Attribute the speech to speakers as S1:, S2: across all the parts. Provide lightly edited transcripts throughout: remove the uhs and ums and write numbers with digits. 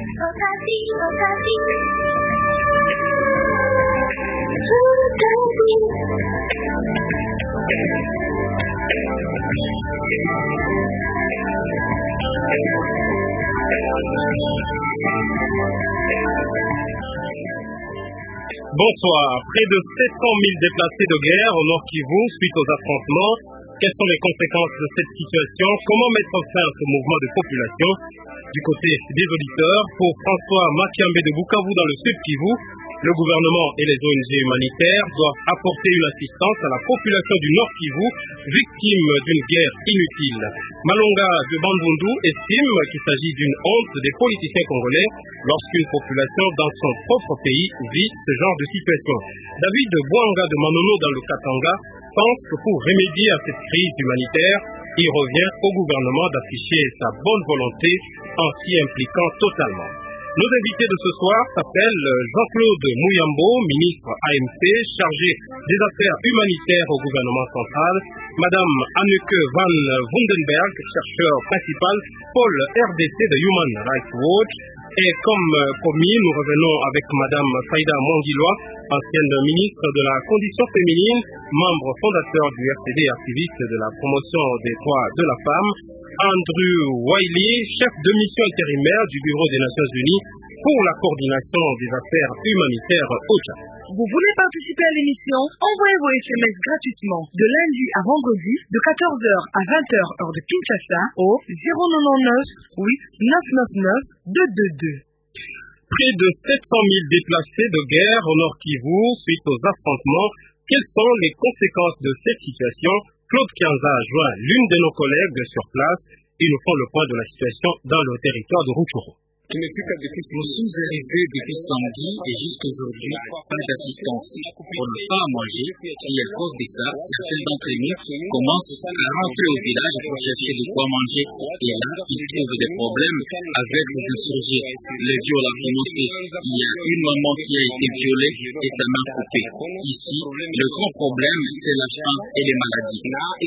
S1: Bonsoir. Près de 700 000 déplacés de guerre au Nord Kivu suite aux affrontements. Quelles sont les conséquences de cette situation? Comment mettre fin à ce mouvement de population? Du côté des auditeurs, pour François Makiambe de Bukavu dans le Sud Kivu, le gouvernement et les ONG humanitaires doivent apporter une assistance à la population du Nord Kivu, victime d'une guerre inutile. Malonga de Bandundu estime qu'il s'agit d'une honte des politiciens congolais lorsqu'une population dans son propre pays vit ce genre de situation. David Bouanga de Manono dans le Katanga pense que pour remédier à cette crise humanitaire, il revient au gouvernement d'afficher sa bonne volonté en s'y impliquant totalement. Nos invités de ce soir s'appellent Jean-Claude Mouyambo, ministre AMC, chargé des affaires humanitaires au gouvernement central, Madame Anneke van Wundenberg, chercheur principal, pôle RDC de Human Rights Watch, et comme promis, nous revenons avec Madame Faïda Mwangiloa, ancienne ministre de la Condition féminine, membre fondateur du RCD, activiste de la promotion des droits de la femme, Andrew Wiley, chef de mission intérimaire du Bureau des Nations Unies pour la coordination des affaires humanitaires au Tchad.
S2: Vous voulez participer à l'émission? Envoyez vos SMS gratuitement de lundi à vendredi de 14h à 20h heure de Kinshasa au 099 8 999 222.
S1: Près de 700 000 déplacés de guerre au Nord Kivu suite aux affrontements. Quelles sont les conséquences de cette situation? Claude Kianza a joint l'une de nos collègues sur place. Ils nous font le point de la situation dans le territoire de Rutshuru.
S3: Nous sommes arrivés depuis samedi et jusqu'aujourd'hui, pas d'assistance. On n'a pas à manger et à cause de ça, certains d'entre nous commencent à rentrer au village pour chercher de quoi manger. Et là, ils trouvent des problèmes avec les insurgés. Les viols ont commencé. Il y a une maman qui a été violée et sa main coupée. Ici, le grand problème, c'est la faim et les maladies.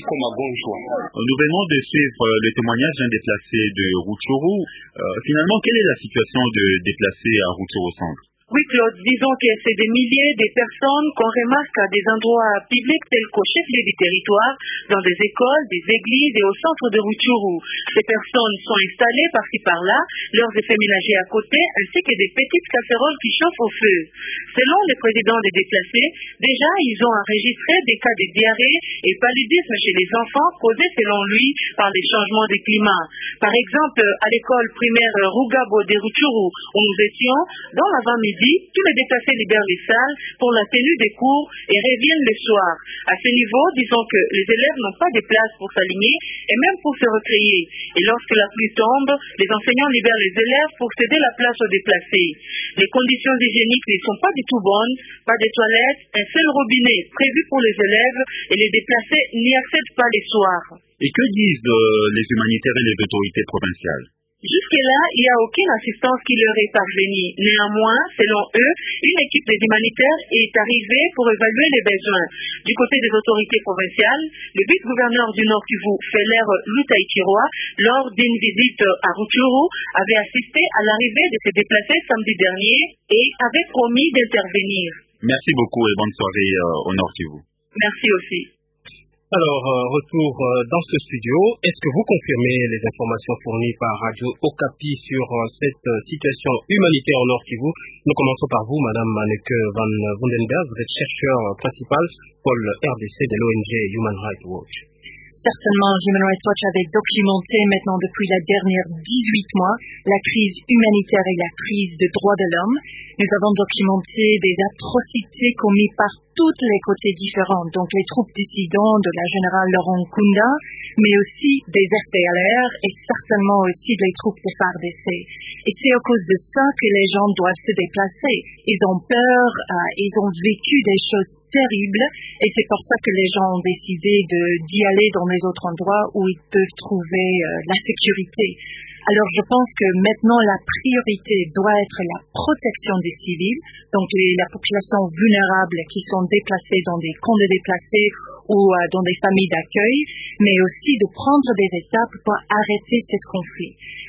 S4: Nous venons de suivre le témoignage d'un déplacé de Rutshuru. Finalement, quelle est la situation de déplacés à Rutshuru Centre?
S5: Oui, Claude, disons que c'est des milliers de personnes qu'on remarque à des endroits publics tels qu'au chef-lieu du territoire, dans des écoles, des églises et au centre de Rutshuru. Ces personnes sont installées par-ci par-là, leurs effets ménagers à côté, ainsi que des petites casseroles qui chauffent au feu. Selon le président des déplacés, déjà ils ont enregistré des cas de diarrhée et paludisme chez les enfants causés selon lui par les changements de climat. Par exemple, à l'école primaire Rugabo de Rutshuru, où nous étions, dans l'avant-midi, tous les déplacés libèrent les salles pour la tenue des cours et reviennent le soir. À ce niveau, disons que les élèves n'ont pas de place pour s'aligner et même pour se recréer. Et lorsque la pluie tombe, les enseignants libèrent les élèves pour céder la place aux déplacés. Les conditions hygiéniques ne sont pas du tout bonnes, pas de toilettes, un seul robinet prévu pour les élèves et les déplacés n'y accèdent pas les soirs.
S4: Et que disent les humanitaires et les autorités provinciales?
S5: Jusque-là, il n'y a aucune assistance qui leur est parvenue. Néanmoins, selon eux, une équipe des humanitaires est arrivée pour évaluer les besoins. Du côté des autorités provinciales, le vice-gouverneur du Nord Kivu, Feller Lutaïkiroa, lors d'une visite à Rutshuru, avait assisté à l'arrivée de ces déplacés samedi dernier et avait promis d'intervenir.
S4: Merci beaucoup et bonne soirée au Nord Kivu.
S5: Merci aussi.
S1: Alors, retour dans ce studio. Est-ce que vous confirmez les informations fournies par Radio Okapi sur cette situation humanitaire au Nord Kivu? Nous commençons par vous, Madame Anneke van Wundenberg. Vous êtes chercheur principal pôle RDC de l'ONG Human Rights Watch.
S6: Certainement, Human Rights Watch avait documenté maintenant depuis la dernière 18 mois la crise humanitaire et la crise des droits de l'homme. Nous avons documenté des atrocités commises par tous les côtés différents, donc les troupes dissidentes de la générale Laurent Nkunda, mais aussi des FDLR et certainement aussi des troupes de FARDC. Et c'est à cause de ça que les gens doivent se déplacer. Ils ont peur, ils ont vécu des choses terribles et c'est pour ça que les gens ont décidé d'y aller dans les autres endroits où ils peuvent trouver la sécurité. Alors je pense que maintenant la priorité doit être la protection des civils, donc la population vulnérable qui sont déplacées dans des camps de déplacés ou dans des familles d'accueil, mais aussi de prendre des étapes pour arrêter ce conflit.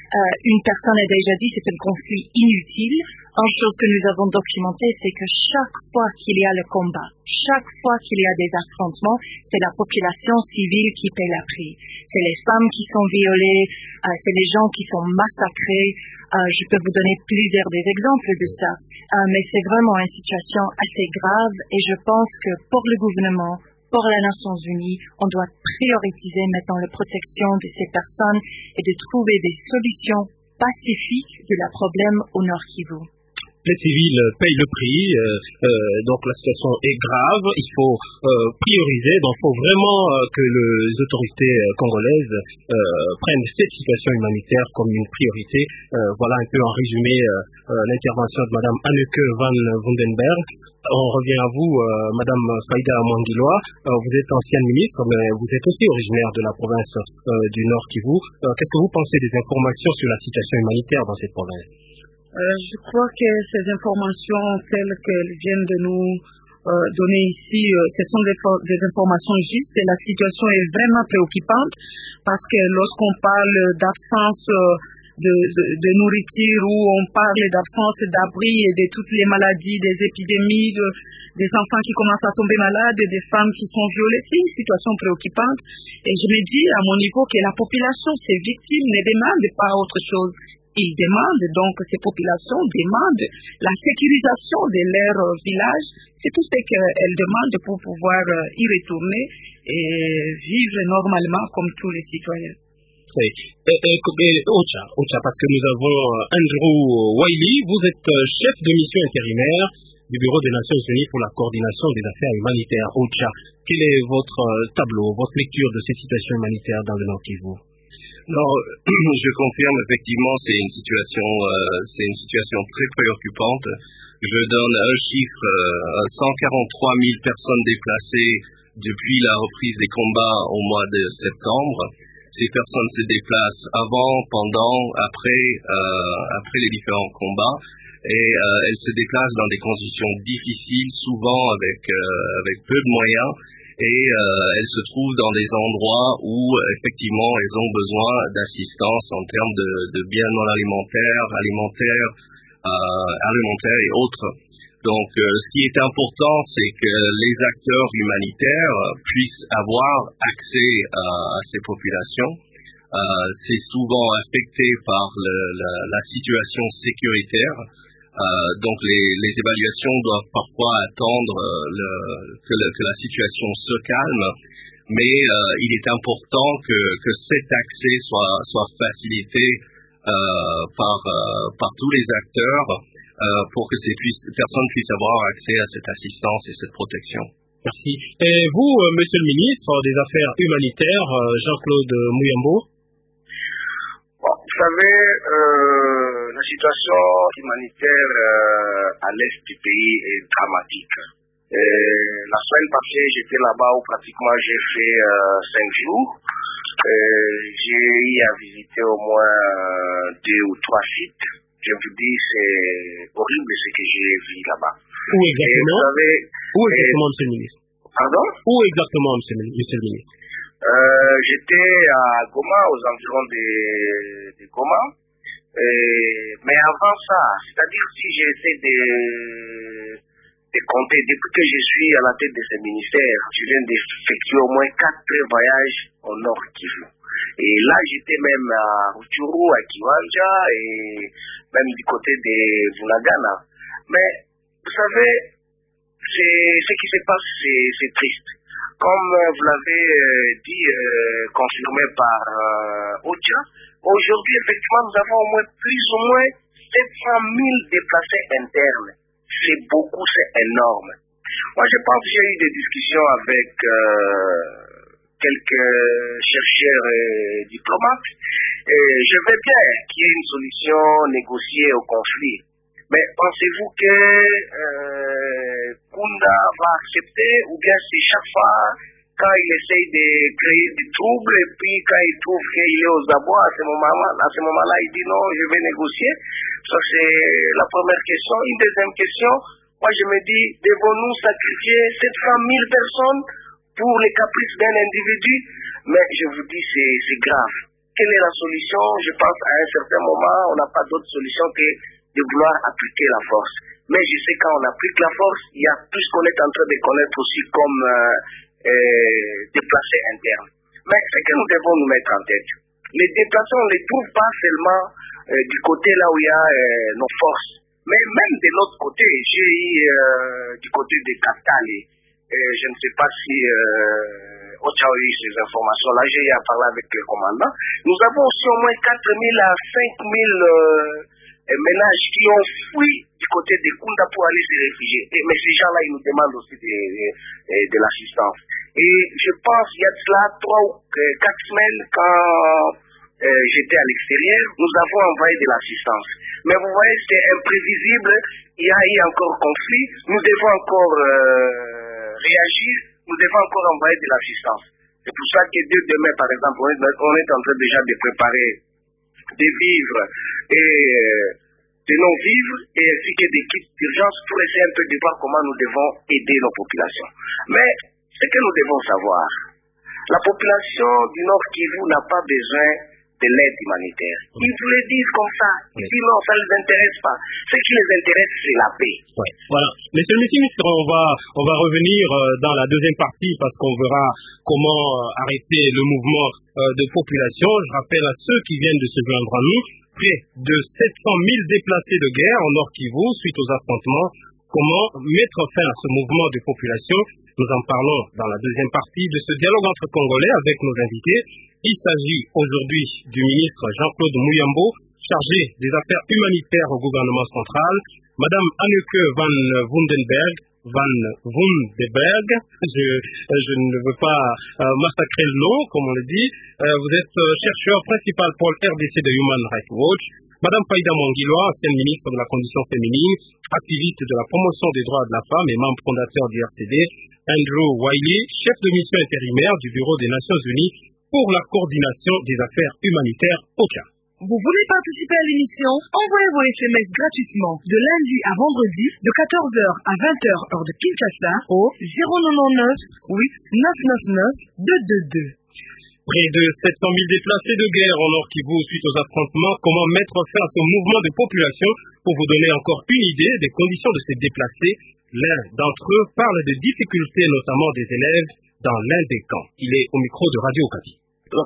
S6: Une personne a déjà dit c'est un conflit inutile. Une chose que nous avons documentée, c'est que chaque fois qu'il y a le combat, chaque fois qu'il y a des affrontements, c'est la population civile qui paie la prix. C'est les femmes qui sont violées, c'est les gens qui sont massacrés. Je peux vous donner plusieurs des exemples de ça. Mais c'est vraiment une situation assez grave et je pense que pour le gouvernement, pour les Nations Unies, on doit prioriser maintenant la protection de ces personnes et de trouver des solutions pacifiques de la problème au Nord Kivu.
S1: Les civils payent le prix, donc la situation est grave, il faut prioriser, donc il faut vraiment que les autorités congolaises prennent cette situation humanitaire comme une priorité. Voilà un peu en résumé l'intervention de Mme Anneke van Wundenberg. On revient à vous, Mme Faïda Mwangiloa. Vous êtes ancienne ministre, mais vous êtes aussi originaire de la province du Nord Kivu. Qu'est-ce que vous pensez des informations sur la situation humanitaire dans cette province?
S2: Je crois que ces informations telles qu'elles viennent de nous donner ici, ce sont des informations justes et la situation est vraiment préoccupante parce que lorsqu'on parle d'absence de nourriture ou on parle d'absence d'abri et de toutes les maladies, des épidémies, des enfants qui commencent à tomber malades, des femmes qui sont violées, c'est une situation préoccupante et je me dis à mon niveau que la population, ces victimes ne demandent pas autre chose. Ils demandent donc, ces populations demandent la sécurisation de leur village. C'est tout ce qu'elles demandent pour pouvoir y retourner et vivre normalement comme tous les citoyens.
S1: Oui. Ocha, parce que nous avons Andrew Wiley, vous êtes chef de mission intérimaire du Bureau des Nations Unies pour la coordination des affaires humanitaires. Ocha, quel est votre tableau, votre lecture de cette situation humanitaire dans le Nord Kivu?
S7: Non, je confirme effectivement, c'est une situation très préoccupante. Je donne un chiffre, 143 000 personnes déplacées depuis la reprise des combats au mois de septembre. Ces personnes se déplacent avant, pendant, après les différents combats et elles se déplacent dans des conditions difficiles, souvent avec peu de moyens. Et elles se trouvent dans des endroits où effectivement elles ont besoin d'assistance en termes de biens non alimentaires et autres. Donc ce qui est important, c'est que les acteurs humanitaires puissent avoir accès à ces populations. C'est souvent affecté par la situation sécuritaire. Donc les évaluations doivent parfois attendre que la situation se calme, mais il est important que cet accès soit facilité par tous les acteurs pour que ces personnes puissent avoir accès à cette assistance et cette protection.
S1: Merci. Et vous, Monsieur le ministre des Affaires humanitaires, Jean-Claude Muyambo?
S8: Vous savez, la situation humanitaire à l'est du pays est dramatique. La semaine passée, j'étais là-bas où pratiquement j'ai fait 5 jours. J'ai eu à visiter au moins 2 ou 3 sites. Je vous dis, c'est horrible ce que j'ai vu là-bas.
S1: Où exactement? Où exactement, Monsieur le ministre?
S8: Pardon?
S1: Où exactement, Monsieur le ministre?
S8: J'étais à Goma, aux environs de Goma. Mais avant ça, c'est-à-dire si j'essaie de compter, depuis que je suis à la tête de ce ministère, je viens d'effectuer au moins 4 voyages au Nord Kivu. Et là, j'étais même à Rutshuru, à Kiwanja et même du côté de Bunagana. Mais vous savez, ce qui se passe, c'est triste. Comme vous l'avez dit, confirmé par Ocha, aujourd'hui, effectivement, nous avons au moins plus ou moins 700 000 déplacés internes. C'est beaucoup, c'est énorme. Moi, je pense que j'ai eu des discussions avec quelques chercheurs et diplomates. Et je veux bien qu'il y ait une solution négociée au conflit. Mais pensez-vous que Kunda va accepter ou bien c'est chaque fois quand il essaye de créer du trouble et puis quand il trouve qu'il est aux abois à ce moment-là, il dit non, je vais négocier. Ça c'est la première question. Une deuxième question, moi je me dis, devons-nous sacrifier 700 000 personnes pour les caprices d'un individu? Mais je vous dis, c'est grave. quelle est la solution? Je pense à un certain moment, on n'a pas d'autre solution que de vouloir appliquer la force. Mais je sais quand on applique la force, il y a tout ce qu'on est en train de connaître aussi comme déplacés internes. Mais ce que nous devons nous mettre en tête, les déplacés, on ne les trouve pas seulement du côté là où il y a nos forces, mais même de l'autre côté. J'ai eu du côté de Katali, je ne sais pas si Ocha a eu ces informations-là, j'ai eu à parler avec le commandant. Nous avons aussi au moins 4 000 à 5 000 ménages qui ont fui du côté de Kunda pour aller se réfugier. Mais ces gens-là, ils nous demandent aussi de l'assistance. Et je pense, il y a de cela 3 ou 4 semaines, quand j'étais à l'extérieur, nous avons envoyé de l'assistance. Mais vous voyez, c'est imprévisible, il y a eu encore conflit, nous devons encore réagir, nous devons encore envoyer de l'assistance. C'est pour ça que dès demain, par exemple, on est en train déjà de préparer des vivres et de non-vivres et ainsi que des kits d'urgence pour essayer un peu de voir comment nous devons aider nos populations. Mais ce que nous devons savoir, la population du Nord Kivu n'a pas besoin de l'aide humanitaire. Ils vous le disent comme ça. Ils disent non, ça ne les intéresse pas. Ce qui les intéresse, c'est la paix.
S1: Ouais. Voilà. Monsieur le ministre, on va revenir dans la deuxième partie parce qu'on verra comment arrêter le mouvement de population. Je rappelle à ceux qui viennent de se joindre à nous, près de 700 000 déplacés de guerre en Nord Kivu suite aux affrontements. Comment mettre fin à ce mouvement de population? Nous en parlons dans la deuxième partie de ce dialogue entre Congolais avec nos invités. Il s'agit aujourd'hui du ministre Jean-Claude Muyambo, chargé des affaires humanitaires au gouvernement central, Madame Anneke van Wundenberg, je ne veux pas massacrer le nom, comme on le dit. Vous êtes chercheur principal pour le RDC de Human Rights Watch. Madame Faïda Mangilwa, ancienne ministre de la Condition féminine, activiste de la promotion des droits de la femme et membre fondateur du RCD. Andrew Wiley, chef de mission intérimaire du Bureau des Nations Unies pour la coordination des affaires humanitaires au Tchad.
S2: Vous voulez participer à l'émission? Envoyez vos SMS gratuitement de lundi à vendredi de 14h à 20h heure de Kinshasa au 099 8 999 222.
S1: Près de 700 000 déplacés de guerre en Nord Kivu suite aux affrontements. Comment mettre fin à ce mouvement de population? Pour vous donner encore une idée des conditions de ces déplacés, l'un d'entre eux parle de difficultés, notamment des élèves, dans l'un des camps. Il est au micro de Radio Okapi.
S3: Quand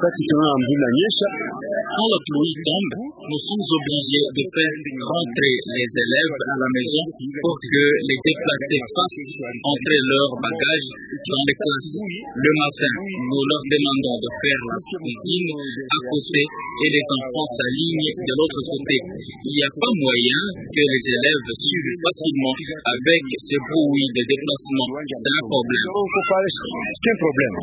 S3: la pluie tombe, nous sommes obligés de faire rentrer les élèves à la maison pour que les déplacés fassent entrer leurs bagages dans les classes. Le matin, nous leur demandons de faire la cuisine à côté et les enfants s'alignent de l'autre côté. Il n'y a pas moyen que les élèves suivent facilement avec ce bruit de déplacement. C'est un problème.
S1: C'est un problème.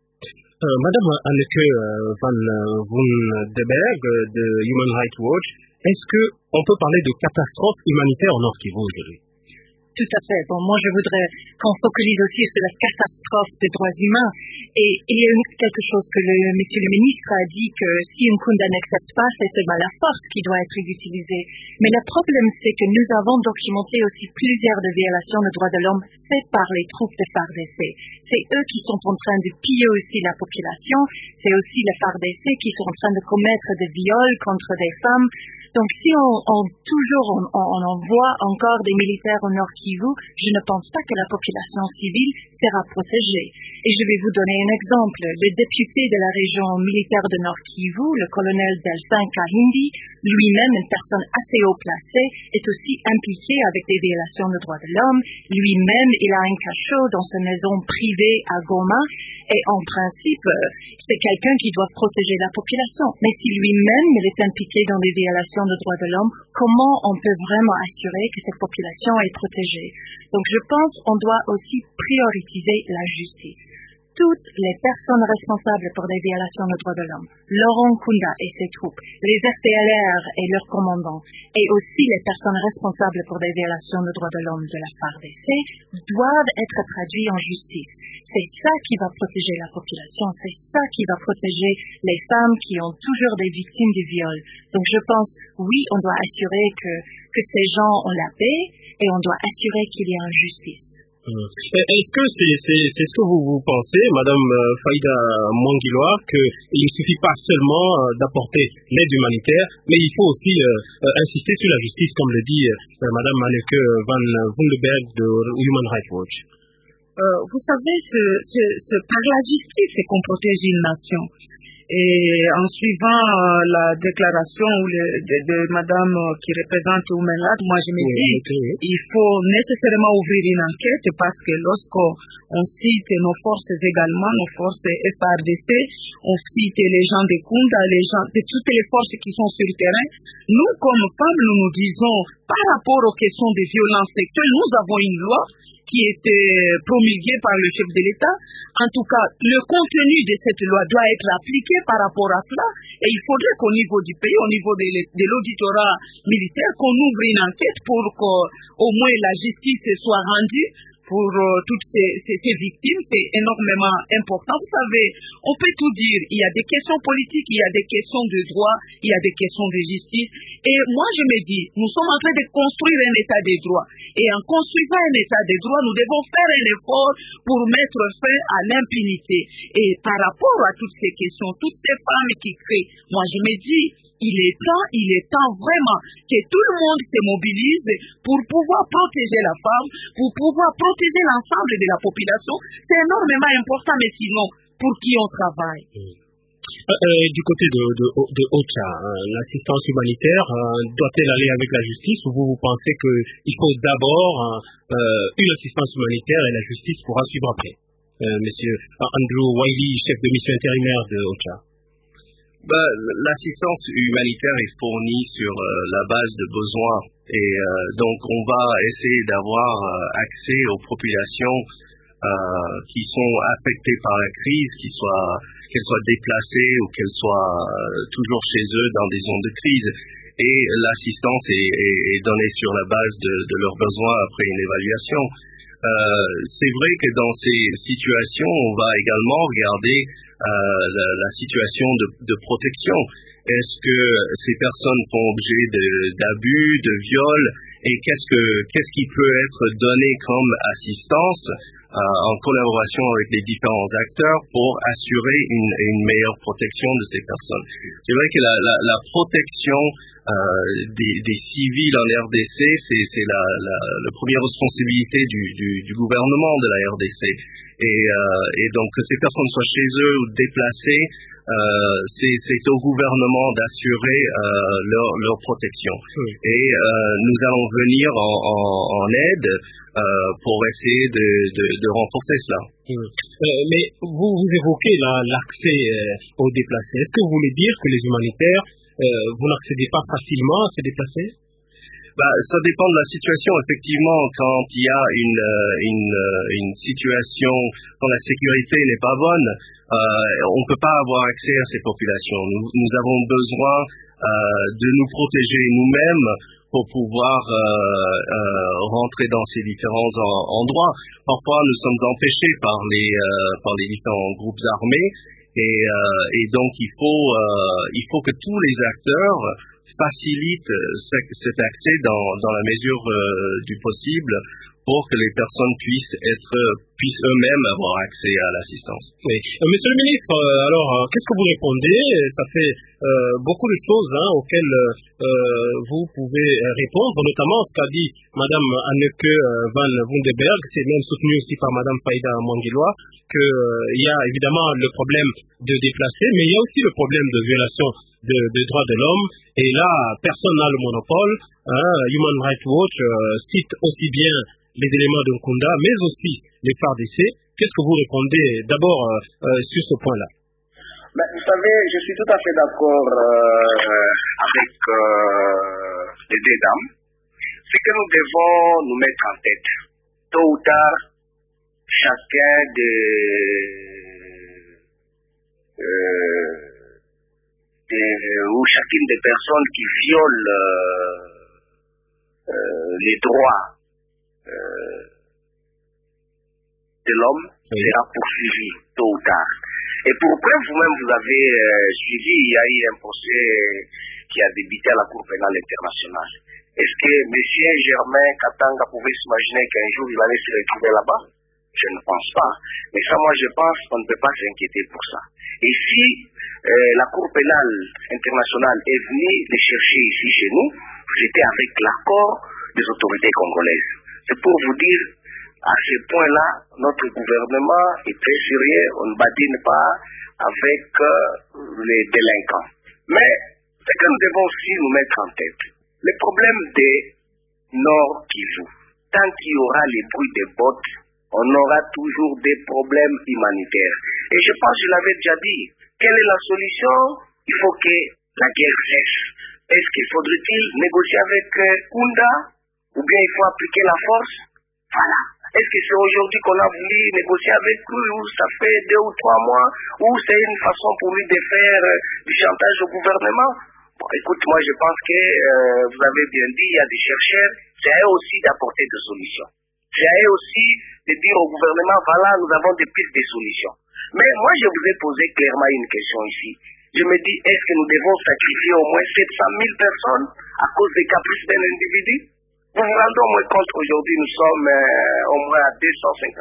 S1: Madame Anneke van Wundenberg de Human Rights Watch, est-ce qu'on peut parler de catastrophe humanitaire en Nord Kivu aujourd'hui?
S6: Tout à fait. Bon, moi, je voudrais qu'on focalise aussi sur la catastrophe des droits humains. Et il y a quelque chose que monsieur le ministre a dit que si Nkunda n'accepte pas, c'est seulement la force qui doit être utilisée. Mais le problème, c'est que nous avons documenté aussi plusieurs de violations de droits de l'homme faites par les troupes de FARDC. C'est eux qui sont en train de piller aussi la population. C'est aussi les FARDC qui sont en train de commettre des viols contre des femmes. Donc, si on envoie encore des militaires au Nord Kivu, je ne pense pas que la population civile sera protégée. Et je vais vous donner un exemple. Le député de la région militaire de Nord Kivu, le colonel Delphin Kahindi, lui-même une personne assez haut placée, est aussi impliqué avec des violations de droits de l'homme. Lui-même, il a un cachot dans sa maison privée à Goma. Et en principe, c'est quelqu'un qui doit protéger la population. Mais si lui-même il est impliqué dans des violations de droits de l'homme, comment on peut vraiment assurer que cette population est protégée? Donc je pense qu'on doit aussi prioriser la justice. Toutes les personnes responsables pour des violations de droits de l'homme, Laurent Nkunda et ses troupes, les FDLR et leurs commandants, et aussi les personnes responsables pour des violations de droits de l'homme de la FARDC, doivent être traduits en justice. C'est ça qui va protéger la population, c'est ça qui va protéger les femmes qui ont toujours des victimes du viol. Donc je pense, oui, on doit assurer que ces gens ont la paix et on doit assurer qu'il y a une justice.
S1: Est-ce que c'est ce que vous pensez, Madame Faïda Mwangiloa, qu'il ne suffit pas seulement d'apporter l'aide humanitaire, mais il faut aussi insister sur la justice, comme le dit Madame Anneke van Wunderberg de Human Rights Watch?
S2: Vous savez, par la justice, c'est qu'on protège une nation. Et en suivant la déclaration de Madame qui représente Oumelat, moi je me dis il faut nécessairement ouvrir une enquête parce que lorsqu'on cite nos forces également, nos forces FARDC, on cite les gens de Kunda, les gens de toutes les forces qui sont sur le terrain, nous comme femmes, nous disons par rapport aux questions de violences sexuelles, nous avons une loi qui était promulguée par le chef de l'État. En tout cas, le contenu de cette loi doit être appliqué par rapport à cela. Et il faudrait qu'au niveau du pays, au niveau de l'auditorat militaire, qu'on ouvre une enquête pour qu'au moins la justice soit rendue pour toutes ces victimes. C'est énormément important. Vous savez, on peut tout dire. Il y a des questions politiques, il y a des questions de droit, il y a des questions de justice. Et moi, je me dis, nous sommes en train de construire un état de droit. Et en construisant un état de droit, nous devons faire un effort pour mettre fin à l'impunité. Et par rapport à toutes ces questions, toutes ces femmes qui crient, moi, je me dis, il est temps vraiment que tout le monde se mobilise pour pouvoir protéger la femme, pour pouvoir protéger l'ensemble de la population. C'est énormément important, mais sinon, pour qui on travaille?
S1: Du côté de OCHA, l'assistance humanitaire doit-elle aller avec la justice, ou vous pensez qu'il faut d'abord une assistance humanitaire et la justice pourra suivre après? Monsieur Andrew Wiley, chef de mission intérimaire de OCHA.
S7: L'assistance humanitaire est fournie sur la base de besoins et donc on va essayer d'avoir accès aux populations qui sont affectées par la crise, qu'elles soient déplacées ou qu'elles soient toujours chez eux dans des zones de crise. Et l'assistance est donnée sur la base de leurs besoins après une évaluation. C'est vrai que dans ces situations, on va également regarder la situation de protection. Est-ce que ces personnes font objet d'abus, de viols, et qu'est-ce qui peut être donné comme assistance en collaboration avec les différents acteurs pour assurer une meilleure protection de ces personnes. C'est vrai que la protection des civils en RDC, c'est la première responsabilité du gouvernement de la RDC. Et donc que ces personnes soient chez eux ou déplacées, c'est au gouvernement d'assurer leur protection. Et nous allons venir en aide pour essayer de renforcer cela.
S1: Mais vous évoquez l'accès aux déplacés. Est-ce que vous voulez dire que les humanitaires, vous n'accédez pas facilement à ces déplacés?
S7: Ça dépend de la situation. Effectivement, quand il y a une situation, quand la sécurité n'est pas bonne, on ne peut pas avoir accès à ces populations. Nous avons besoin de nous protéger nous-mêmes pour pouvoir rentrer dans ces différents endroits. Parfois, nous sommes empêchés par les différents groupes armés et donc il faut que tous les acteurs facilitent cet accès dans la mesure du possible pour que les personnes puissent eux-mêmes avoir accès à l'assistance.
S1: Oui. Monsieur le ministre, alors, qu'est-ce que vous répondez? Ça fait beaucoup de choses auxquelles vous pouvez répondre, notamment ce qu'a dit Madame Anneke van Wunderberg, c'est même soutenu aussi par Madame Faïda Mwangiloa, qu'il y a évidemment le problème de déplacés, mais il y a aussi le problème de violation de droits de l'homme, et là, personne n'a le monopole. Human Rights Watch cite aussi bien les éléments de Nkunda, mais aussi les FARDC. Qu'est-ce que vous répondez d'abord sur ce point-là?
S8: Vous savez, je suis tout à fait d'accord avec les deux dames. C'est que nous devons nous mettre en tête. Tôt ou tard, chacun ou chacune des personnes qui violent les droits de l'homme sera poursuivi tôt ou tard. Et pour preuve, vous-même, vous avez suivi, il y a eu un procès qui a débuté à la Cour pénale internationale. Est-ce que M. Germain Katanga pouvait s'imaginer qu'un jour il allait se retrouver là-bas? Je ne pense pas. Mais ça, moi, je pense qu'on ne peut pas s'inquiéter pour ça. Et si la Cour pénale internationale est venue les chercher ici chez nous, c'était avec l'accord des autorités congolaises. C'est pour vous dire, à ce point-là, notre gouvernement est très sérieux, on ne badine pas avec les délinquants. Mais ce que nous devons aussi nous mettre en tête, le problème des Nord Kivu, tant qu'il y aura les bruits des bottes, on aura toujours des problèmes humanitaires. Et je pense, je l'avais déjà dit, quelle est la solution? Il faut que la guerre cesse. Est-ce qu'il faudrait-il négocier avec Kunda? Ou bien il faut appliquer la force? Voilà. Est-ce que c'est aujourd'hui qu'on a voulu négocier avec lui, ou ça fait 2 ou 3 mois, ou c'est une façon pour lui de faire du chantage au gouvernement? Bon, écoute, moi je pense que vous avez bien dit, il y a des chercheurs, c'est à eux aussi d'apporter des solutions. C'est à eux aussi de dire au gouvernement, voilà, nous avons des pistes de solutions. Mais moi je vous ai posé clairement une question ici. Je me dis, est-ce que nous devons sacrifier au moins 700 000 personnes à cause des caprices d'un individu? Vous vous rendez au moins compte qu'aujourd'hui nous sommes au moins à 250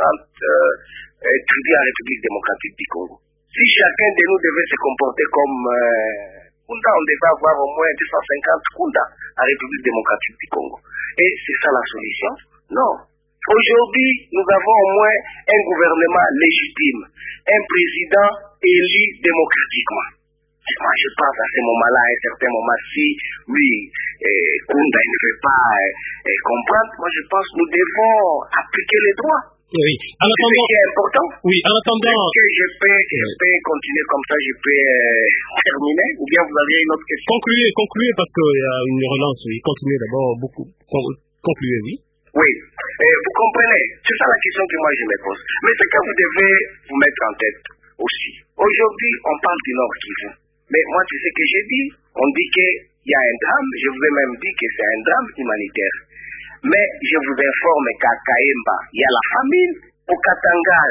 S8: tribus en République démocratique du Congo. Si chacun de nous devait se comporter comme Kunda, on devait avoir au moins 250 Kunda en République démocratique du Congo. Et c'est ça la solution? Non. Aujourd'hui, nous avons au moins un gouvernement légitime, un président élu démocratiquement. Moi, je pense à ce moment-là, à un certain moment, si lui, Kunda, ne veut pas comprendre, moi je pense que nous devons appliquer les droits.
S1: Oui, en attendant,
S8: c'est ce qui est important.
S1: Oui, en attendant.
S8: Est-ce que je peux continuer comme ça, je peux terminer, ou bien vous avez une autre question?
S1: Concluez parce qu'il y a une relance, oui. Continuez d'abord beaucoup. Concluez, oui.
S8: Oui, vous comprenez, c'est ça la question que moi je me pose. Mais ce que vous devez vous mettre en tête aussi. Aujourd'hui, on parle du Nord Kivu. Mais moi, tu sais ce que j'ai dit? On dit qu'il y a un drame, je vous ai même dit que c'est un drame humanitaire. Mais je vous informe qu'à Kaemba, il y a la famine. Au Katanga,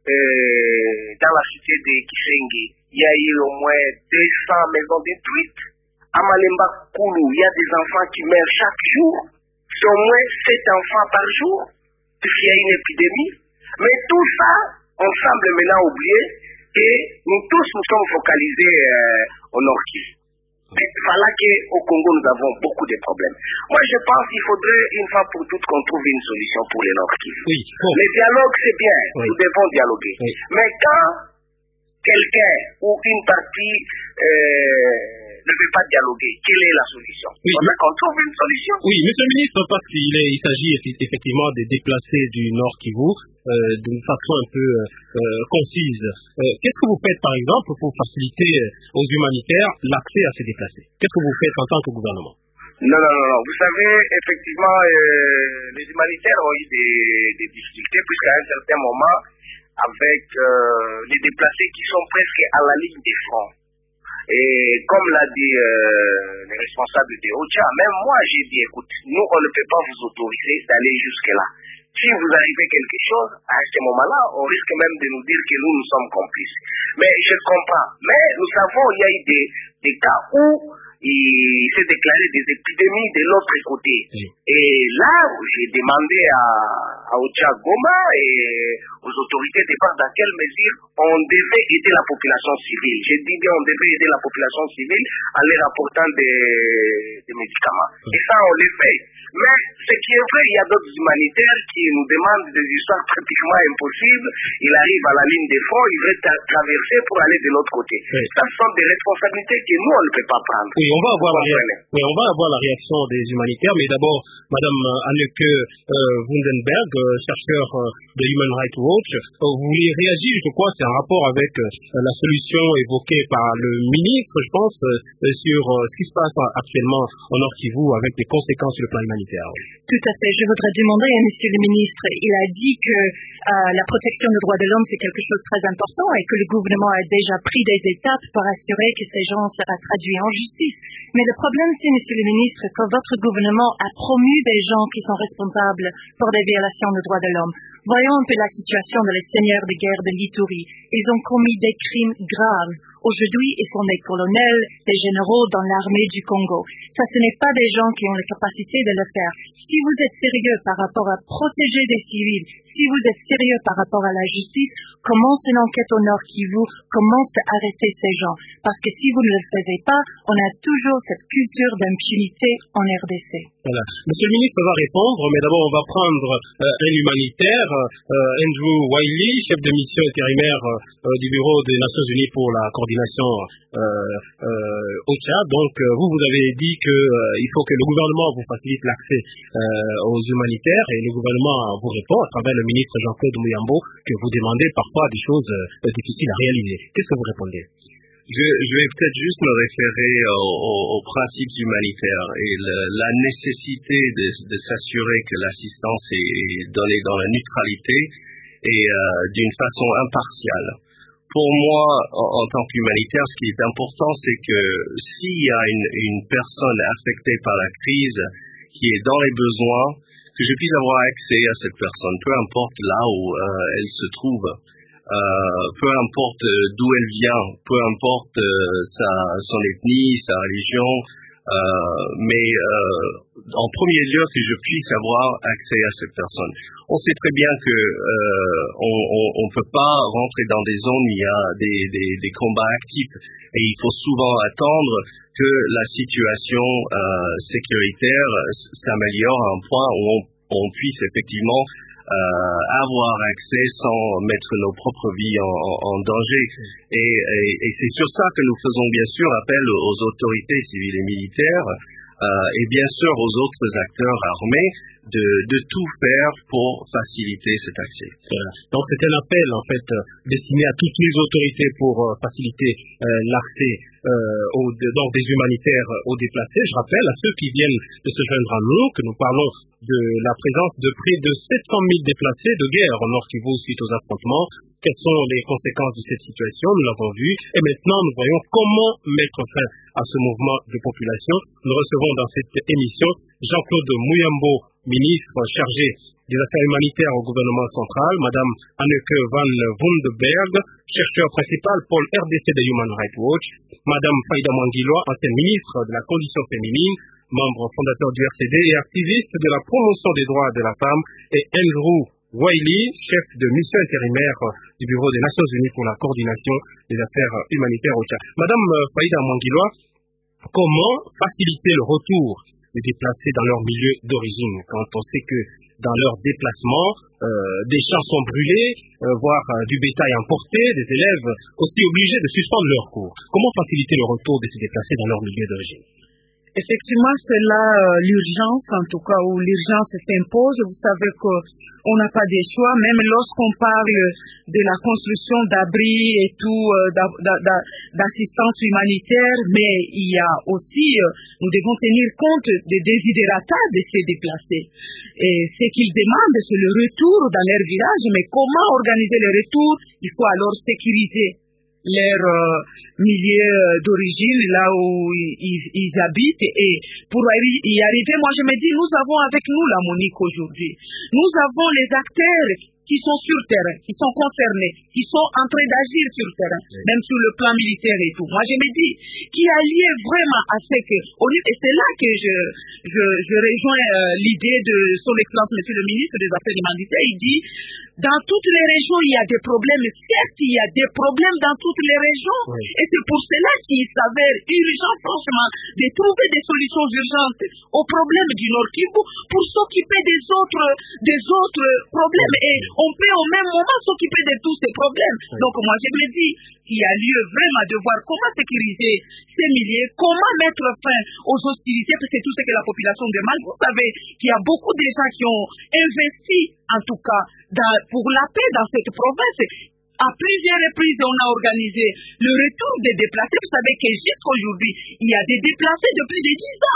S8: dans la cité de Kisengi, il y a eu au moins 200 maisons détruites. À Malemba Koulou, il y a des enfants qui meurent chaque jour. C'est au moins 7 enfants par jour, puisqu'il y a une épidémie. Mais tout ça, on semble maintenant oublier que nous tous nous sommes focalisés au Nord Kivu. Mais voilà qu'au Congo, nous avons beaucoup de problèmes. Moi, je pense qu'il faudrait, une fois pour toutes, qu'on trouve une solution pour les Nord Kivu.
S1: Oui. Bon.
S8: Le dialogue, c'est bien.
S1: Oui.
S8: Nous devons dialoguer. Oui. Mais quand quelqu'un ou une partie ne veut pas dialoguer, quelle est la solution?
S1: Oui.
S8: On a qu'on trouve une solution.
S1: Oui, monsieur le ministre, parce qu'il s'agit effectivement de déplacer du Nord Kivu d'une façon un peu concise. Qu'est-ce que vous faites, par exemple, pour faciliter aux humanitaires l'accès à ces déplacés? Qu'est-ce que vous faites en tant que gouvernement?
S8: Non. Vous savez, effectivement, les humanitaires ont eu des difficultés, puisqu'à un certain moment, avec les déplacés qui sont presque à la ligne des fronts. Et comme l'a dit les responsables de OCHA, même moi j'ai dit, écoute, nous on ne peut pas vous autoriser d'aller jusque-là. Si vous arrivez quelque chose, à ce moment-là, on risque même de nous dire que nous sommes complices. Mais je comprends. Mais nous savons, il y a eu des cas où il s'est déclaré des épidémies de l'autre côté. Et là, j'ai demandé à Ocha Goma et aux autorités de voir dans quelle mesure on devait aider la population civile. J'ai dit bien, on devait aider la population civile en leur apportant des médicaments. Et ça, on les fait. Mais ce qui est vrai, il y a d'autres humanitaires qui nous demandent des histoires pratiquement impossibles. Il arrive à la ligne des fronts, il veut traverser pour aller de l'autre côté. Ça sont des responsabilités que nous, on ne peut pas prendre.
S1: Oui, on va avoir la réaction des humanitaires, mais d'abord, Madame Anneke Wundenberg, chercheur de Human Rights Watch, vous voulez réagir, je crois, c'est en rapport avec la solution évoquée par le ministre, je pense, sur ce qui se passe actuellement au Nord Kivu avec des conséquences sur le plan humanitaire.
S6: Tout à fait. Je voudrais demander à Monsieur le ministre, il a dit que la protection des droits de l'homme, c'est quelque chose de très important et que le gouvernement a déjà pris des étapes pour assurer que ces gens seraient traduits en justice. Mais le problème, c'est, Monsieur le ministre, que votre gouvernement a promu des gens qui sont responsables pour des violations des droits de l'homme. Voyons un peu la situation de les seigneurs de guerre de l'Ituri. Ils ont commis des crimes graves. aujourd'hui, ils sont des colonels, des généraux dans l'armée du Congo. Ça, ce n'est pas des gens qui ont la capacité de le faire. Si vous êtes sérieux par rapport à protéger des civils, si vous êtes sérieux par rapport à la justice, commence une enquête au Nord Kivu, commence à arrêter ces gens. Parce que si vous ne le faites pas, on a toujours cette culture d'impunité en RDC.
S1: Voilà. Monsieur le ministre va répondre, mais d'abord on va prendre un humanitaire, Andrew Wiley, chef de mission intérimaire du Bureau des Nations Unies pour la coordination au Tchad. Donc vous avez dit que il faut que le gouvernement vous facilite l'accès aux humanitaires, et le gouvernement vous répond à travers le ministre Jean-Claude Muyambo que vous demandez parfois des choses difficiles à réaliser. Qu'est-ce que vous répondez?
S7: Je vais peut-être juste me référer aux principes humanitaires et la nécessité de s'assurer que l'assistance est donnée dans la neutralité et d'une façon impartiale. Pour moi, en tant qu'humanitaire, ce qui est important, c'est que s'il y a une personne affectée par la crise qui est dans les besoins, que je puisse avoir accès à cette personne, peu importe là où elle se trouve. Peu importe d'où elle vient, peu importe son ethnie, sa religion, mais en premier lieu que je puisse avoir accès à cette personne. On sait très bien que on peut pas rentrer dans des zones où il y a des combats actifs, et il faut souvent attendre que la situation sécuritaire s'améliore à un point où on puisse effectivement avoir accès sans mettre nos propres vies en danger. Et c'est sur ça que nous faisons bien sûr appel aux autorités civiles et militaires et bien sûr aux autres acteurs armés de tout faire pour faciliter cet accès.
S1: Donc c'est un appel en fait destiné à toutes les autorités pour faciliter l'accès donc des humanitaires aux déplacés. Je rappelle à ceux qui viennent de se joindre à nous que nous parlons de la présence de près de 700 000 déplacés de guerre au Nord Kivu suite aux affrontements. Quelles sont les conséquences de cette situation? Nous l'avons vu. Et maintenant, nous voyons comment mettre fin à ce mouvement de population. Nous recevons dans cette émission Jean-Claude Muyambo, ministre chargé des Affaires humanitaires au gouvernement central, Madame Anneke van Wunderberg, chercheur principal pôle RDC de Human Rights Watch, Madame Faïda Mwangiloa, ancienne ministre de la Condition féminine, membre fondateur du RCD et activiste de la promotion des droits de la femme, et Andrew Wiley, chef de mission intérimaire du Bureau des Nations Unies pour la coordination des affaires humanitaires au Tchad. Madame Faïda Mwangiloa, comment faciliter le retour des déplacés dans leur milieu d'origine quand on sait que dans leur déplacement, des champs sont brûlés, voire du bétail emporté, des élèves aussi obligés de suspendre leurs cours. Comment faciliter le retour de ces déplacés dans leur milieu d'origine?
S2: Effectivement, c'est là l'urgence, en tout cas, où l'urgence s'impose. Vous savez qu'on n'a pas de choix, même lorsqu'on parle de la construction d'abris et tout, d'assistance humanitaire, mais il y a aussi, nous devons tenir compte des desiderata de ces déplacés. Et ce qu'ils demandent, c'est le retour dans leur village, mais comment organiser le retour? Il faut alors sécuriser leur milieu d'origine, là où ils habitent. Et pour y arriver, moi je me dis, nous avons avec nous la Monique aujourd'hui. Nous avons les acteurs qui sont sur le terrain, qui sont concernés, qui sont en train d'agir sur le terrain, même sur le plan militaire et tout. Moi, je me dis qu'il y a lieu vraiment à ce que, et c'est là que je rejoins l'idée de son Excellence, Monsieur le Ministre des Affaires humanitaires. Il dit, dans toutes les régions, il y a des problèmes. Certes, il y a des problèmes dans toutes les régions, et c'est pour cela qu'il s'avère urgent, franchement, de trouver des solutions urgentes aux problèmes du Nord Kivu pour s'occuper des autres problèmes. Et on peut au même moment s'occuper de tous ces problèmes. Donc moi je me dis qu'il y a lieu vraiment de voir comment sécuriser ces milieux, comment mettre fin aux hostilités, parce que c'est tout ce que la population demande. Vous savez qu'il y a beaucoup de gens qui ont investi, en tout cas, pour la paix dans cette province. À plusieurs reprises, on a organisé le retour des déplacés. Vous savez que jusqu'aujourd'hui, il y a des déplacés de plus de 10 ans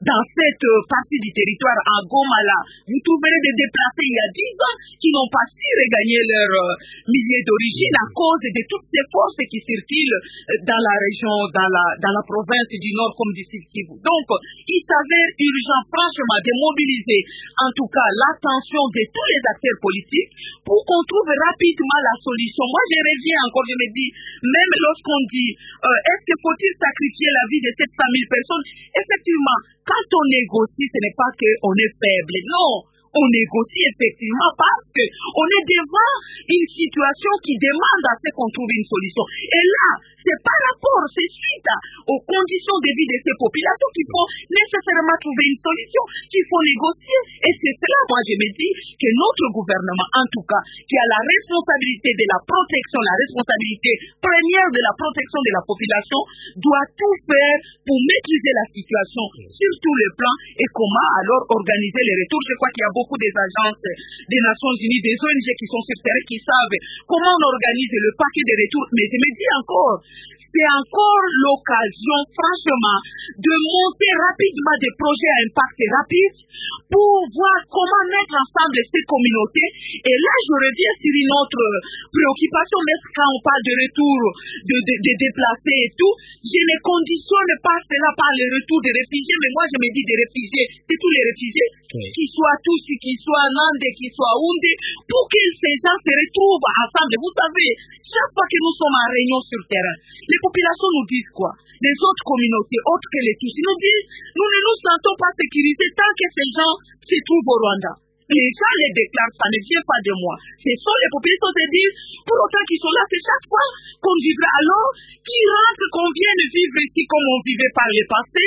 S2: dans cette partie du territoire, à Goma, là, vous trouverez des déplacés il y a 10 ans qui n'ont pas su regagner leur milieu d'origine à cause de toutes ces forces qui circulent dans la région, dans la province du Nord comme du Sud Kivu. Donc, il s'avère urgent, franchement, de mobiliser, en tout cas, l'attention de tous les acteurs politiques pour qu'on trouve rapidement la solution. Moi, je reviens encore, je me dis, même lorsqu'on dit, est-ce que faut-il sacrifier la vie de 700 000 personnes? Effectivement, quand on négocie, ce n'est pas qu'on est faible, non. On négocie effectivement parce qu'on est devant une situation qui demande à ce qu'on trouve une solution. Et là, c'est par rapport, c'est suite aux conditions de vie de ces populations qu'il faut nécessairement trouver une solution, qu'il faut négocier. Et c'est cela, moi je me dis, que notre gouvernement, en tout cas, qui a la responsabilité de la protection, la responsabilité première de la protection de la population, doit tout faire pour maîtriser la situation sur tous les plans et comment alors organiser les retours. Je crois qu'il y a beaucoup des agences des Nations Unies, des ONG qui sont sur terrain, qui savent comment on organise le paquet de retours. Mais je me dis encore, c'est encore l'occasion, franchement, de monter rapidement des projets à impact rapide pour voir comment mettre ensemble ces communautés. Et là, je reviens sur une autre préoccupation, mais quand on parle de retour de déplacés et tout, je ne conditionne pas cela par le retour des réfugiés, mais moi je me dis des réfugiés, c'est tous les réfugiés, qu'ils soient Tutsis, qu'ils soient Nandé, qu'ils soient Oundé, pour que ces gens se retrouvent ensemble. Vous savez, chaque fois que nous sommes en réunion sur le terrain, les populations nous disent quoi? Les autres communautés, autres que les Tutsis, nous disent, nous ne nous sentons pas sécurisés tant que ces gens se trouvent au Rwanda. Les gens les déclarent, ça ne vient pas de moi. Ce sont les populations qui disent, pour autant qu'ils sont là, c'est chaque fois qu'on vivra. Alors, qu'ils rentrent, qu'on vienne vivre ici comme on vivait par le passé,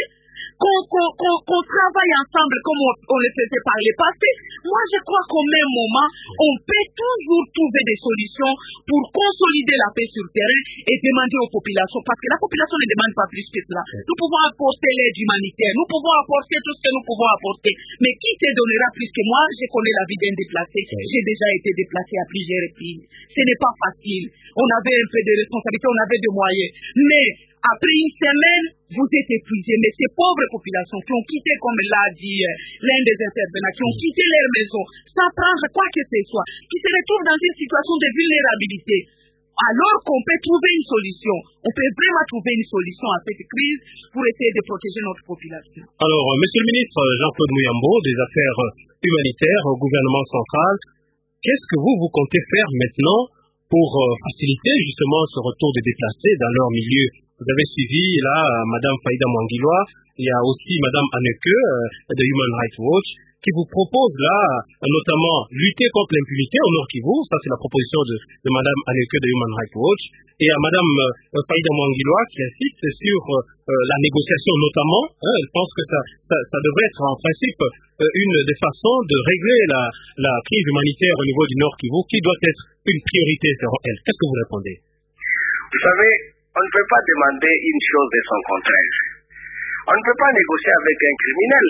S2: qu'on travaille ensemble comme on le faisait par le passé. Moi, je crois qu'au même moment, on peut toujours trouver des solutions pour consolider la paix sur le terrain et demander aux populations, parce que la population ne demande pas plus que cela. Nous pouvons apporter l'aide humanitaire, nous pouvons apporter tout ce que nous pouvons apporter, mais qui te donnera plus que moi? Je connais la vie d'un déplacé, j'ai déjà été déplacé à plusieurs reprises. Ce n'est pas facile. On avait un peu de responsabilité, on avait des moyens, mais après une semaine, vous êtes épuisés. Mais ces pauvres populations qui ont quitté, comme l'a dit l'un des intervenants, qui ont quitté leur maison, sans prendre quoi que ce soit, qui se retrouvent dans une situation de vulnérabilité, alors qu'on peut trouver une solution, on peut vraiment trouver une solution à cette crise pour essayer de protéger notre population.
S1: Alors, Monsieur le ministre Jean-Claude Muyambo, des Affaires humanitaires au gouvernement central, qu'est-ce que vous comptez faire maintenant pour faciliter justement ce retour des déplacés dans leur milieu? Vous avez suivi là Madame Faïda Mwangiloa, il y a aussi Madame Anneke de Human Rights Watch qui vous propose là notamment lutter contre l'impunité au Nord Kivu. Ça c'est la proposition de Madame Anneke de Human Rights Watch, et à Madame Faïda Mwangiloa qui insiste sur la négociation notamment. Elle pense que ça devrait être en principe une des façons de régler la crise humanitaire au niveau du Nord Kivu, qui doit être une priorité selon elle. Qu'est-ce que vous répondez?
S8: Vous savez, on ne peut pas demander une chose et son contraire. On ne peut pas négocier avec un criminel.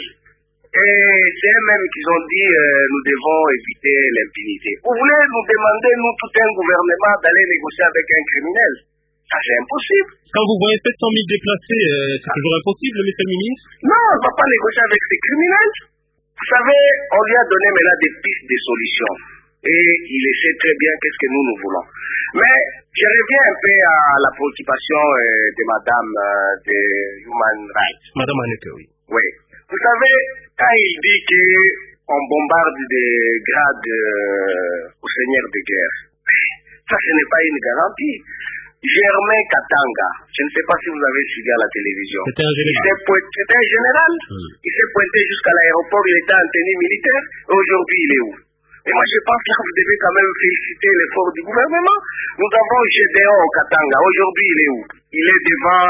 S8: Et c'est eux-mêmes qui ont dit nous devons éviter l'impunité. Vous voulez nous demander, nous, tout un gouvernement, d'aller négocier avec un criminel? Ça, c'est impossible.
S1: Quand vous voyez 700 000 déplacés, c'est toujours impossible, monsieur le ministre?
S8: Non, on ne va pas négocier avec ces criminels. Vous savez, on lui a donné maintenant des pistes de solutions. Et il sait très bien qu'est-ce que nous voulons. Mais je reviens un peu à la préoccupation de Madame de Human Rights.
S1: Madame Anneke, oui.
S8: Oui. Vous savez, quand il dit qu'on bombarde des grades au seigneur de guerre, ça ce n'est pas une garantie. Germain Katanga, je ne sais pas si vous avez suivi à la télévision.
S1: C'était un général.
S8: C'était un général. Il s'est pointé jusqu'à l'aéroport, il était en tenue militaire, et aujourd'hui il est où? Et moi je pense que vous devez quand même féliciter l'effort du gouvernement. Nous avons Gédéon Katanga, aujourd'hui il est où? Il est devant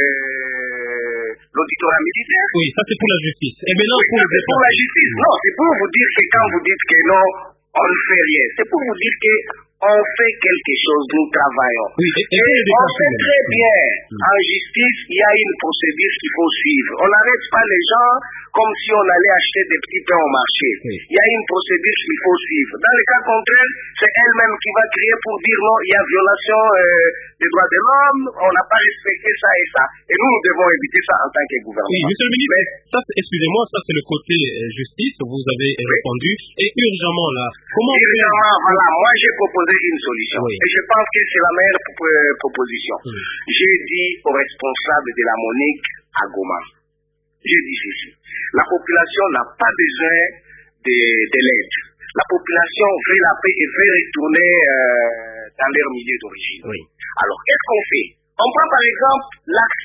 S8: l'auditorat militaire.
S1: Oui, ça c'est pour la justice. Et maintenant
S8: oui, c'est pour la justice. Non, c'est pour vous dire que quand vous dites que non, on ne fait rien. C'est pour vous dire que on fait quelque chose, nous travaillons.
S1: Oui,
S8: et on fait très bien. En justice, il y a une procédure qu'il faut suivre. On n'arrête pas les gens comme si on allait acheter des petits pains au marché. Il y a une procédure qu'il faut suivre. Dans le cas contraire, c'est elle-même qui va crier pour dire non, il y a violation des droits de l'homme, on n'a pas respecté ça et ça. Et nous devons éviter ça en tant que gouvernement.
S1: Oui, monsieur le ministre, excusez-moi, ça c'est le côté justice, vous avez répondu. Et urgemment là, comment
S8: urgemment, voilà, moi j'ai proposé une solution. Et je pense que c'est la meilleure proposition. J'ai dit aux responsables de la Monique à Goma, j'ai dit ceci, la population n'a pas besoin de l'aide. La population veut la paix et veut retourner dans leur milieu d'origine. Alors, qu'est-ce qu'on fait? On prend par exemple l'axe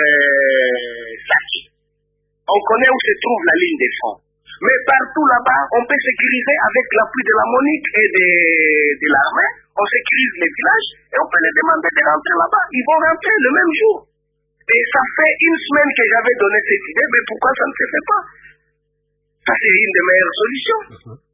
S8: Saki. On connaît où se trouve la ligne des fonds. Mais partout là-bas, on peut sécuriser avec l'appui de la Monique et de l'armée. On sécurise les villages et on peut les demander de rentrer là-bas. Ils vont rentrer le même jour. Et ça fait une semaine que j'avais donné cette idée, mais pourquoi ça ne se fait pas? Ça c'est une des meilleures solutions.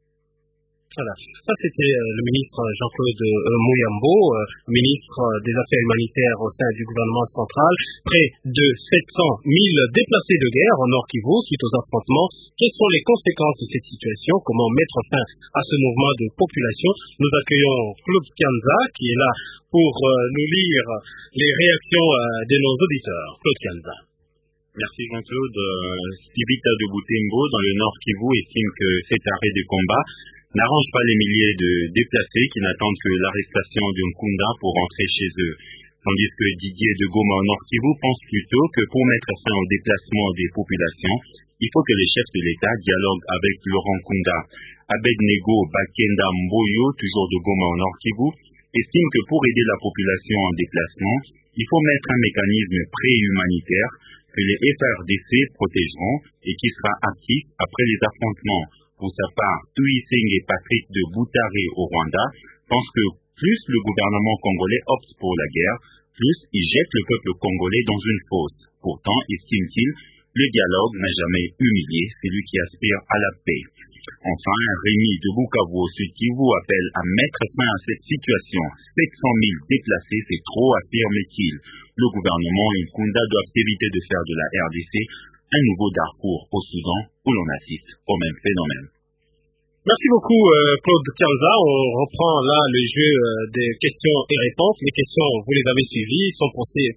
S1: Voilà. Ça, c'était le ministre Jean-Claude Muyambo, ministre des Affaires humanitaires au sein du gouvernement central. Près de 700 000 déplacés de guerre en Nord Kivu suite aux affrontements. Quelles sont les conséquences de cette situation? Comment mettre fin à ce mouvement de population? Nous accueillons Claude Kianza qui est là pour nous lire les réactions de nos auditeurs. Claude Kianza.
S4: Merci Jean-Claude. Sibita de Butembo dans le Nord Kivu estime que cet arrêt de combat n'arrange pas les milliers de déplacés qui n'attendent que l'arrestation de Nkunda pour rentrer chez eux. Tandis que Didier de Goma au Nord Kivu pense plutôt que pour mettre fin au déplacement des populations, il faut que les chefs de l'État dialoguent avec Laurent Nkunda. Abednego Bakenda Mboyo, toujours de Goma au Nord Kivu, estime que pour aider la population en déplacement, il faut mettre un mécanisme pré-humanitaire que les FRDC protégeront et qui sera actif après les affrontements. Pour sa part, Tuiseng et Patrick de Boutaré au Rwanda pensent que plus le gouvernement congolais opte pour la guerre, plus il jette le peuple congolais dans une fosse. Pourtant, estime-t-il, le dialogue n'a jamais humilié celui qui aspire à la paix. Enfin, Rémi de Bukavu au Sud Kivu appelle à mettre fin à cette situation. 700 000 déplacés, c'est trop, affirme-t-il. Le gouvernement et Nkunda doivent éviter de faire de la RDC un nouveau Darfour au Soudan où l'on assiste au même phénomène.
S1: Merci beaucoup Claude Kianza. On reprend là le jeu des questions et réponses. Les questions, vous les avez suivies, sont posées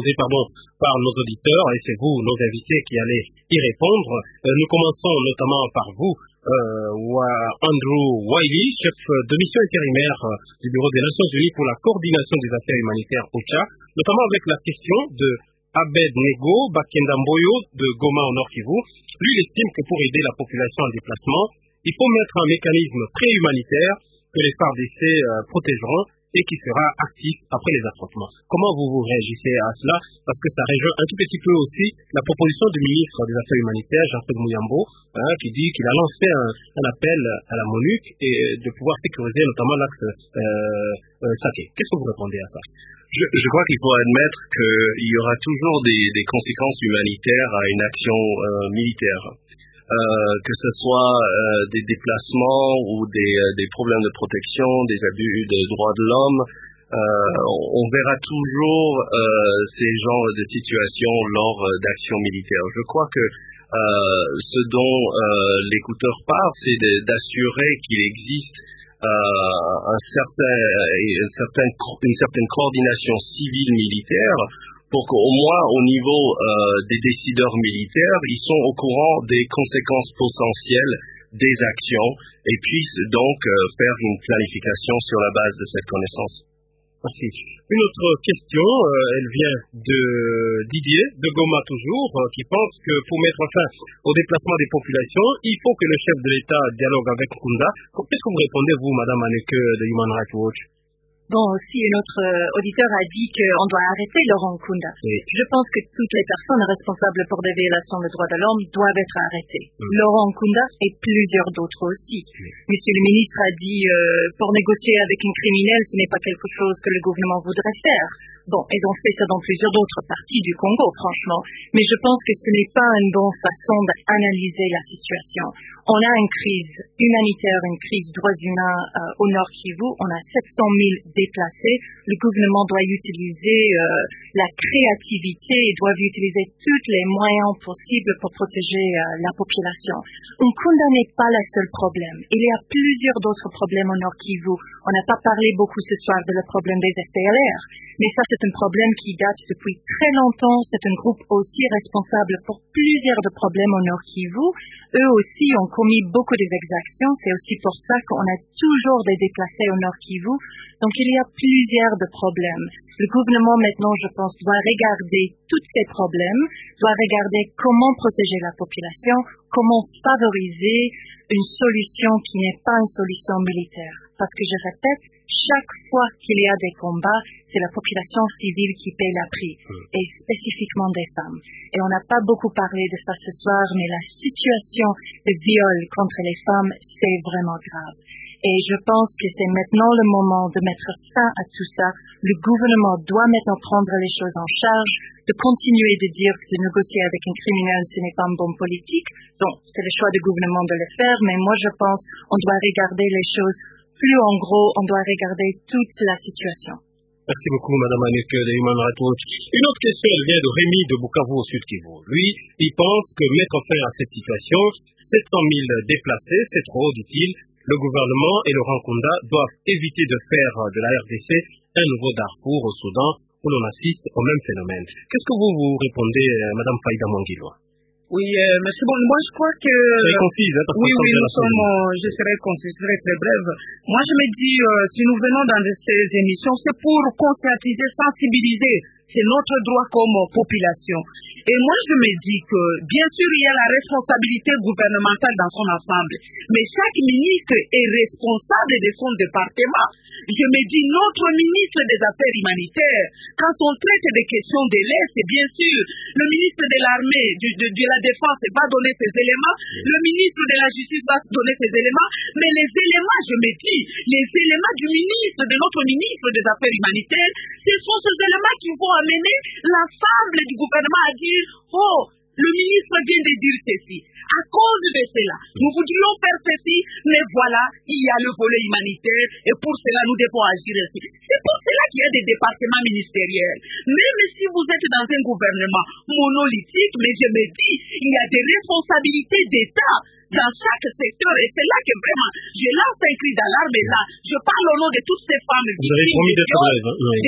S1: par nos auditeurs et c'est vous, nos invités, qui allez y répondre. Nous commençons notamment par vous, Andrew Wiley, chef de mission intérimaire du Bureau des Nations Unies pour la coordination des affaires humanitaires OCHA, notamment avec la question de Abednego Bakenda Mboyo de Goma au Nord Kivu. Lui, il estime que pour aider la population en déplacement, il faut mettre un mécanisme pré-humanitaire que les FARDC protégeront et qui sera actif après les affrontements. Comment vous réagissez à cela? Parce que ça rejoint un tout petit peu aussi la proposition du ministre des Affaires humanitaires, Jean-Claude Muyambo, qui dit qu'il a lancé un appel à la MONUC et de pouvoir sécuriser notamment l'axe Sake. Qu'est-ce que vous répondez à ça?
S7: Je crois qu'il faut admettre qu'il y aura toujours des conséquences humanitaires à une action militaire. Que ce soit des déplacements ou des problèmes de protection, des abus de droits de l'homme, on verra toujours ces genres de situations lors d'actions militaires. Je crois que ce dont l'écouteur parle, c'est d'assurer qu'il existe une certaine coordination civile-militaire pour qu'au moins au niveau des décideurs militaires, ils sont au courant des conséquences potentielles des actions et puissent donc faire une planification sur la base de cette connaissance.
S1: Merci. Une autre question, elle vient de Didier, de Goma toujours, qui pense que pour mettre fin au déplacement des populations, il faut que le chef de l'État dialogue avec Nkunda. Qu'est-ce que vous répondez, vous, Madame Anneke de Human Rights Watch?
S6: Bon, aussi, notre auditeur a dit qu'on doit arrêter Laurent Nkunda.
S1: Oui.
S6: Je pense que toutes les personnes responsables pour des violations des droits de l'homme doivent être arrêtées. Laurent Nkunda et plusieurs d'autres aussi. Monsieur le ministre a dit, pour négocier avec un criminel, ce n'est pas quelque chose que le gouvernement voudrait faire. Bon, ils ont fait ça dans plusieurs d'autres parties du Congo, franchement. Mais je pense que ce n'est pas une bonne façon d'analyser la situation. On a une crise humanitaire, une crise droits humains au Nord Kivu. On a 700 000 déplacés. Le gouvernement doit utiliser la créativité et doit utiliser tous les moyens possibles pour protéger la population. Nkunda n'est pas le seul problème. Il y a plusieurs d'autres problèmes au Nord Kivu. On n'a pas parlé beaucoup ce soir de le problème des FDLR, mais ça c'est un problème qui date depuis très longtemps. C'est un groupe aussi responsable pour plusieurs de problèmes au Nord Kivu. Eux aussi ont commis beaucoup d'exactions. C'est aussi pour ça qu'on a toujours des déplacés au Nord Kivu. Donc il y a plusieurs de problèmes. Le gouvernement maintenant, je pense, doit regarder tous ces problèmes, doit regarder comment protéger la population, comment favoriser une solution qui n'est pas une solution militaire. Parce que je répète, chaque fois qu'il y a des combats, c'est la population civile qui paie la prix, et spécifiquement des femmes. Et on n'a pas beaucoup parlé de ça ce soir, mais la situation de viol contre les femmes, c'est vraiment grave. Et je pense que c'est maintenant le moment de mettre fin à tout ça. Le gouvernement doit maintenant prendre les choses en charge, de continuer de dire que de négocier avec un criminel, ce n'est pas un bon politique. Donc, c'est le choix du gouvernement de le faire, mais moi je pense qu'on doit regarder les choses plus en gros, on doit regarder toute la situation.
S1: Merci beaucoup, Madame Annick de Human Rights Watch. Une autre question, elle vient de Rémi de Bukavu au Sud Kivu. Lui, il pense que mettre fin à cette situation, 700 000 déplacés, c'est trop, dit-il. Le gouvernement et le Nkunda doivent éviter de faire de la RDC un nouveau Darfour au Soudan où l'on assiste au même phénomène. Qu'est-ce que vous répondez, Madame Faïda Mangilwa?
S2: Oui, merci. Bon, moi je crois que...
S1: C'est concise, hein, parce que
S2: oui, nous sommes, je serai concise, je serai très brève. Moi je me dis, si nous venons dans ces émissions, c'est pour conscientiser, sensibiliser. C'est notre droit comme population. Et moi, je me dis que, bien sûr, il y a la responsabilité gouvernementale dans son ensemble. Mais chaque ministre est responsable de son département. Je me dis, notre ministre des Affaires humanitaires, quand on traite des questions de l'Est, bien sûr, le ministre de l'Armée, de la Défense va donner ses éléments, le ministre de la Justice va donner ses éléments, mais les éléments, je me dis, les éléments du ministre, de notre ministre des Affaires humanitaires, ce sont ces éléments qui vont amener l'ensemble du gouvernement à dire, oh, le ministre vient de dire ceci. À cause de cela, nous voudrions faire ceci, mais voilà, il y a le volet humanitaire et pour cela, nous devons agir ainsi. C'est pour cela qu'il y a des départements ministériels. Même si vous êtes dans un gouvernement monolithique, mais je me dis, il y a des responsabilités d'État dans chaque secteur et c'est là que vraiment, je lance un cri d'alarme et là, je parle au nom de toutes ces femmes.
S1: Vous avez promis d'être brève.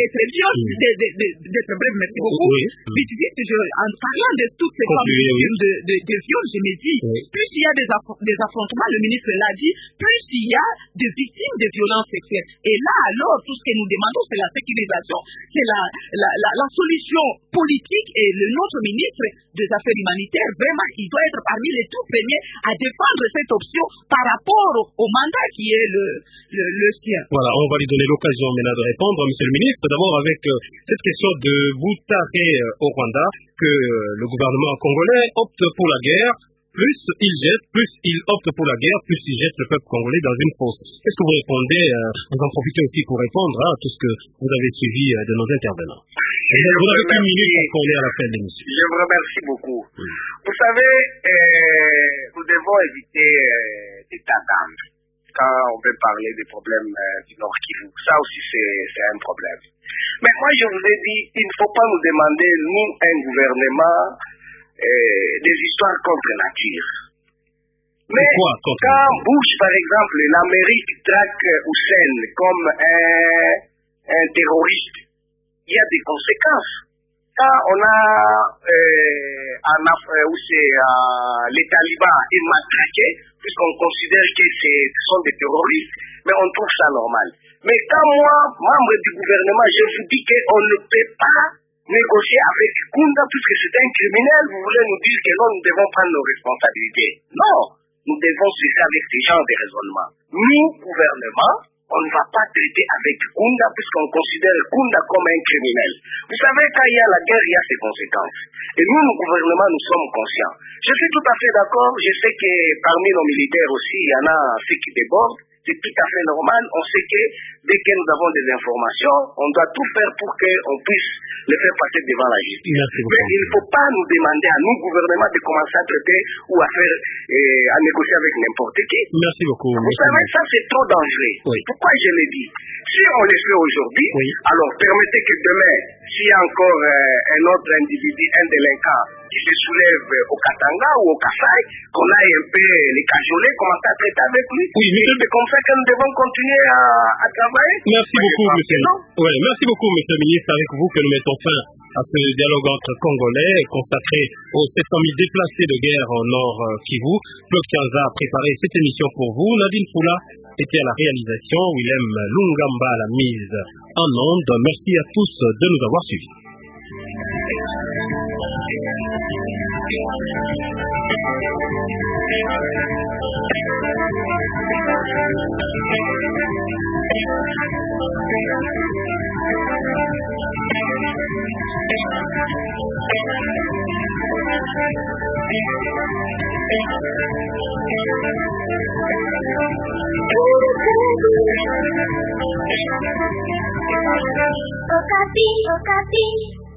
S2: D'être brève, merci beaucoup. Vite, en parlant de toutes ces femmes victimes de viol, je me dis, plus il y a des affrontements, le ministre l'a dit, plus il y a de victimes de violences sexuelles. Et là, alors, tout ce que nous demandons, c'est la sécurisation, c'est la solution politique et notre ministre des Affaires humanitaires, vraiment, il doit être parmi les tout premiers à défendre cette option par rapport au mandat qui est le sien.
S1: Voilà, on va lui donner l'occasion maintenant de répondre, Monsieur le ministre. D'abord avec cette question de Boutaré au Rwanda, que le gouvernement congolais opte pour la guerre, plus il opte pour la guerre, plus il jette le peuple congolais dans une fosse. Qu'est-ce que vous répondez? Vous en profitez aussi pour répondre à tout ce que vous avez suivi de nos intervenants. Vous avez qu'une minute parce qu'on est à la fin de l'émission.
S8: Je vous remercie beaucoup. Vous savez, nous devons éviter d'état d'âme quand on veut parler des problèmes du Nord Kivu. Ça aussi, c'est un problème. Mais moi, je vous ai dit, il ne faut pas nous demander, nous, un gouvernement, des histoires contre nature. Mais quand Bush, par exemple, l'Amérique traque Hussein comme un terroriste, il y a des conséquences. Quand on a les talibans est matraqué, puisqu'on considère que ce sont des terroristes, mais on trouve ça normal. Mais quand moi, membre du gouvernement, je vous dis qu'on ne peut pas négocier avec Kunda puisque c'est un criminel, vous voulez nous dire que non, nous devons prendre nos responsabilités. Non, nous devons cesser avec ces genres de raisonnements. Nous, gouvernement, on ne va pas traiter avec Kunda puisqu'on considère Kunda comme un criminel. Vous savez, quand il y a la guerre, il y a ses conséquences. Et nous, le gouvernement, nous sommes conscients. Je suis tout à fait d'accord. Je sais que parmi nos militaires aussi, il y en a ceux qui débordent. c'est tout à fait normal. On sait que dès que nous avons des informations, on doit tout faire pour qu'on puisse les faire passer devant la justice. Mais il ne faut pas nous demander à nous, gouvernement, de commencer à traiter ou à faire, à négocier avec n'importe qui.
S1: Merci beaucoup.
S8: Vous savez, ça c'est trop dangereux.
S1: Oui.
S8: Pourquoi je l'ai dit? Si on le fait aujourd'hui, alors permettez que demain, s'il y a encore un autre individu, un délinquant, qui se soulève au Katanga ou au Kassai, qu'on aille un peu les cajoler, commencer à traiter avec lui.
S1: Oui, mais
S8: c'est comme ça que nous devons continuer à travailler.
S1: Merci beaucoup, monsieur. Oui, merci beaucoup, monsieur le ministre. Avec vous que nous mettons fin à ce dialogue entre Congolais consacré aux 700 000 déplacés de guerre au nord Kivu. Claude Kianza a préparé cette émission pour vous. Nadine Foula était à la réalisation. Willem Lungamba à la mise en onde. Merci à tous de nous avoir suivis.
S9: Okapi.